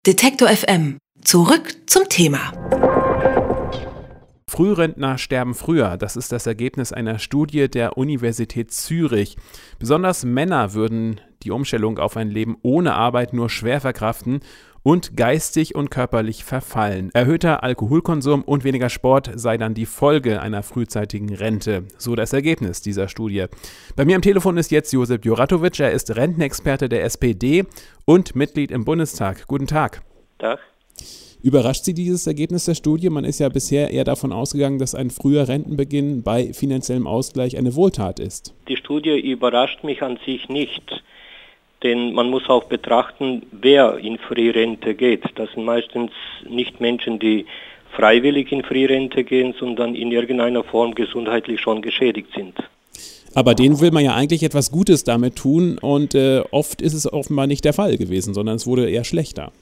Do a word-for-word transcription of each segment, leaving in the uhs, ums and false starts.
Detektor F M. Zurück zum Thema. Frührentner sterben früher. Das ist das Ergebnis einer Studie der Universität Zürich. Besonders Männer würden die Umstellung auf ein Leben ohne Arbeit nur schwer verkraften und geistig und körperlich verfallen. Erhöhter Alkoholkonsum und weniger Sport sei dann die Folge einer frühzeitigen Rente. So das Ergebnis dieser Studie. Bei mir am Telefon ist jetzt Josip Juratovic. Er ist Rentenexperte der S P D und Mitglied im Bundestag. Guten Tag. Tag. Überrascht Sie dieses Ergebnis der Studie? Man ist ja bisher eher davon ausgegangen, dass ein früher Rentenbeginn bei finanziellem Ausgleich eine Wohltat ist. Die Studie überrascht mich an sich nicht, denn man muss auch betrachten, wer in Frührente geht. Das sind meistens nicht Menschen, die freiwillig in Frührente gehen, sondern in irgendeiner Form gesundheitlich schon geschädigt sind. Aber denen will man ja eigentlich etwas Gutes damit tun und äh, oft ist es offenbar nicht der Fall gewesen, sondern es wurde eher schlechter.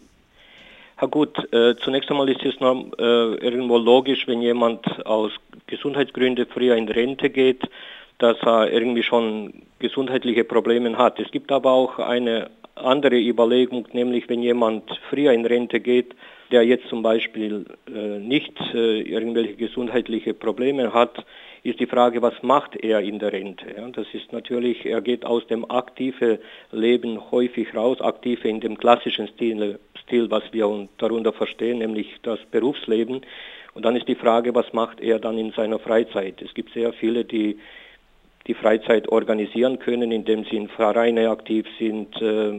Ja gut, äh, zunächst einmal ist es noch, äh, irgendwo logisch, wenn jemand aus Gesundheitsgründen früher in Rente geht, dass er irgendwie schon gesundheitliche Probleme hat. Es gibt aber auch eine andere Überlegung, nämlich wenn jemand früher in Rente geht, der jetzt zum Beispiel äh, nicht äh, irgendwelche gesundheitliche Probleme hat, ist die Frage, was macht er in der Rente? Ja, das ist natürlich, er geht aus dem aktiven Leben häufig raus, aktive in dem klassischen Stil, Stil, was wir darunter verstehen, nämlich das Berufsleben. Und dann ist die Frage, was macht er dann in seiner Freizeit? Es gibt sehr viele, die die Freizeit organisieren können, indem sie in Vereine aktiv sind, äh,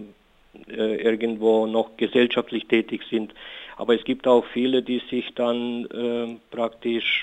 äh, irgendwo noch gesellschaftlich tätig sind. Aber es gibt auch viele, die sich dann äh, praktisch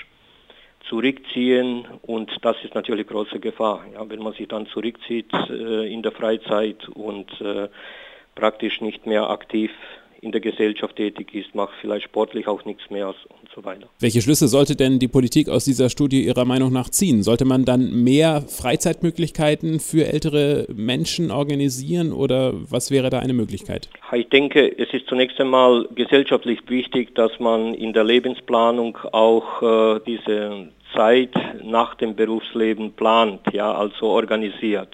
zurückziehen und das ist natürlich große Gefahr. Ja, wenn man sich dann zurückzieht äh, in der Freizeit und äh, praktisch nicht mehr aktiv in der Gesellschaft tätig ist, macht vielleicht sportlich auch nichts mehr und so weiter. Welche Schlüsse sollte denn die Politik aus dieser Studie Ihrer Meinung nach ziehen? Sollte man dann mehr Freizeitmöglichkeiten für ältere Menschen organisieren oder was wäre da eine Möglichkeit? Ich denke, es ist zunächst einmal gesellschaftlich wichtig, dass man in der Lebensplanung auch äh, diese Zeit nach dem Berufsleben plant, ja, also organisiert.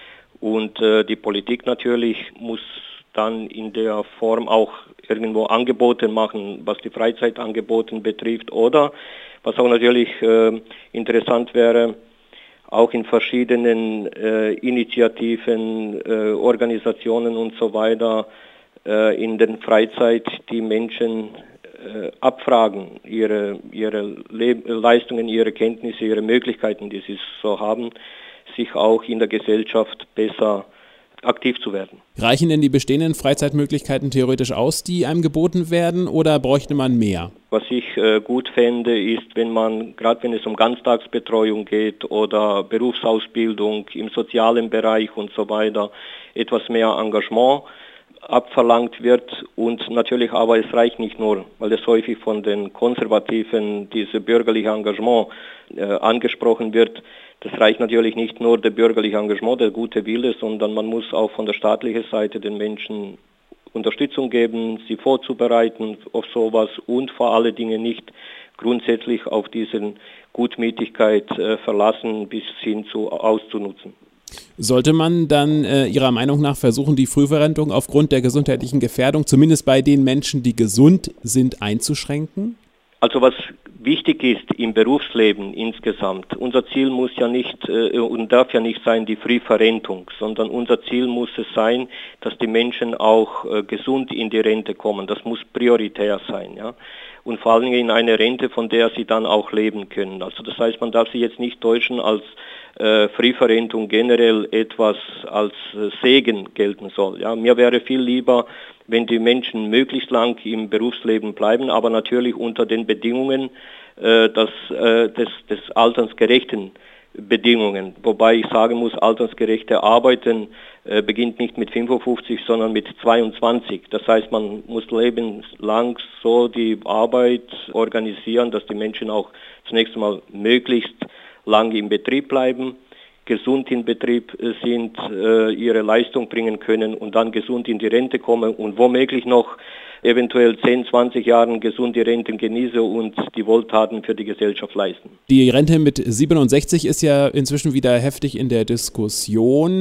Und äh, die Politik natürlich muss dann in der Form auch irgendwo Angebote machen, was die Freizeitangebote betrifft oder, was auch natürlich äh, interessant wäre, auch in verschiedenen äh, Initiativen, äh, Organisationen und so weiter äh, in der Freizeit die Menschen äh, abfragen, ihre, ihre Le- Leistungen, ihre Kenntnisse, ihre Möglichkeiten, die sie so haben, sich auch in der Gesellschaft besser aktiv zu werden. Reichen denn die bestehenden Freizeitmöglichkeiten theoretisch aus, die einem geboten werden, oder bräuchte man mehr? Was ich äh, gut fände, ist, wenn man, gerade wenn es um Ganztagsbetreuung geht oder Berufsausbildung im sozialen Bereich und so weiter, etwas mehr Engagement abverlangt wird und natürlich aber es reicht nicht nur, weil es häufig von den Konservativen dieses bürgerliche Engagement äh, angesprochen wird. Das reicht natürlich nicht nur der bürgerliche Engagement, der gute Wille, sondern man muss auch von der staatlichen Seite den Menschen Unterstützung geben, sie vorzubereiten auf sowas und vor allen Dingen nicht grundsätzlich auf diese Gutmütigkeit äh, verlassen, bis hin zu auszunutzen. Sollte man dann äh, Ihrer Meinung nach versuchen, die Frühverrentung aufgrund der gesundheitlichen Gefährdung, zumindest bei den Menschen, die gesund sind, einzuschränken? Also was wichtig ist im Berufsleben insgesamt, unser Ziel muss ja nicht äh, und darf ja nicht sein die Frühverrentung, sondern unser Ziel muss es sein, dass die Menschen auch äh, gesund in die Rente kommen. Das muss prioritär sein, ja. Und vor allem in eine Rente, von der sie dann auch leben können. Also das heißt, man darf sie jetzt nicht täuschen, als äh, Frühverrentung generell etwas als äh, Segen gelten soll. Ja. Mir wäre viel lieber, wenn die Menschen möglichst lang im Berufsleben bleiben, aber natürlich unter den Bedingungen äh, des, äh, des, des altersgerechten Bedingungen. Wobei ich sagen muss, altersgerechte Arbeiten äh, beginnt nicht mit fünfundfünfzig, sondern mit zweiundzwanzig. Das heißt, man muss lebenslang so die Arbeit organisieren, dass die Menschen auch zunächst einmal möglichst lange im Betrieb bleiben, gesund im Betrieb sind, äh, ihre Leistung bringen können und dann gesund in die Rente kommen und womöglich noch eventuell zehn, zwanzig Jahren gesund die Renten genieße und die Wohltaten für die Gesellschaft leisten. Die Rente mit siebenundsechzig ist ja inzwischen wieder heftig in der Diskussion.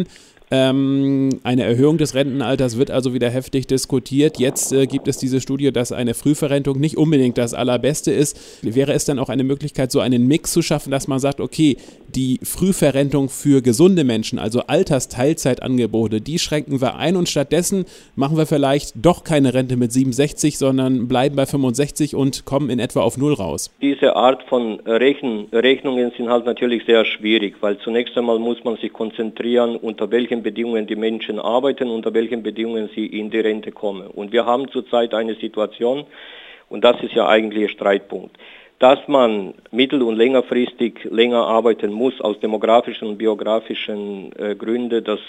Ähm, eine Erhöhung des Rentenalters wird also wieder heftig diskutiert. Jetzt äh, gibt es diese Studie, dass eine Frühverrentung nicht unbedingt das Allerbeste ist. Wäre es dann auch eine Möglichkeit, so einen Mix zu schaffen, dass man sagt, okay, die Frühverrentung für gesunde Menschen, also Altersteilzeitangebote, die schränken wir ein und stattdessen machen wir vielleicht doch keine Rente mit siebenundsechzig, sondern bleiben bei fünfundsechzig und kommen in etwa auf Null raus? Diese Art von Rechn- Rechnungen sind halt natürlich sehr schwierig, weil zunächst einmal muss man sich konzentrieren, unter welchen Bedingungen die Menschen arbeiten, unter welchen Bedingungen sie in die Rente kommen. Und wir haben zurzeit eine Situation, und das ist ja eigentlich ein Streitpunkt, dass man mittel- und längerfristig länger arbeiten muss aus demografischen und biografischen äh, Gründen, das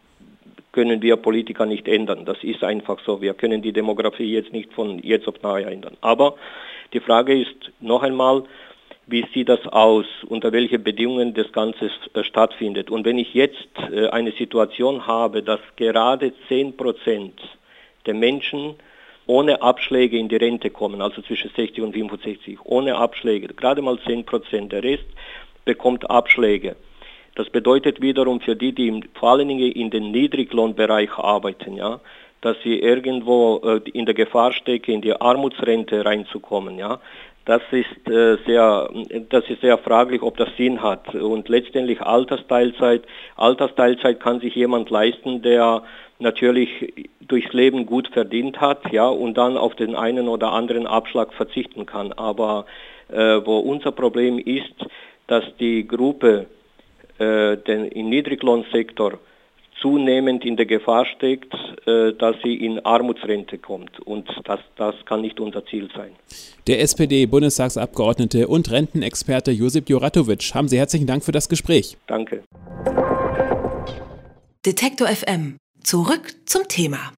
können wir Politiker nicht ändern. Das ist einfach so. Wir können die Demografie jetzt nicht von jetzt auf nachher ändern. Aber die Frage ist noch einmal, wie sieht das aus, unter welchen Bedingungen das Ganze äh, stattfindet. Und wenn ich jetzt äh, eine Situation habe, dass gerade zehn Prozent der Menschen ohne Abschläge in die Rente kommen, also zwischen sechzig und fünfundsechzig, ohne Abschläge, gerade mal zehn Prozent, der Rest bekommt Abschläge. Das bedeutet wiederum für die, die vor allen Dingen in den Niedriglohnbereich arbeiten, ja, dass sie irgendwo äh, in der Gefahr stecken, in die Armutsrente reinzukommen, ja. Das ist äh, sehr, das ist sehr fraglich, ob das Sinn hat. Und letztendlich Altersteilzeit. Altersteilzeit kann sich jemand leisten, der natürlich durchs Leben gut verdient hat, ja, und dann auf den einen oder anderen Abschlag verzichten kann. Aber äh, wo unser Problem ist, dass die Gruppe äh, den, im Niedriglohnsektor zunehmend in der Gefahr steckt, äh, dass sie in Armutsrente kommt. Und das, das kann nicht unser Ziel sein. Der S P D-Bundestagsabgeordnete und Rentenexperte Josip Juratovic, haben Sie herzlichen Dank für das Gespräch. Danke. Detektor F M. Zurück zum Thema.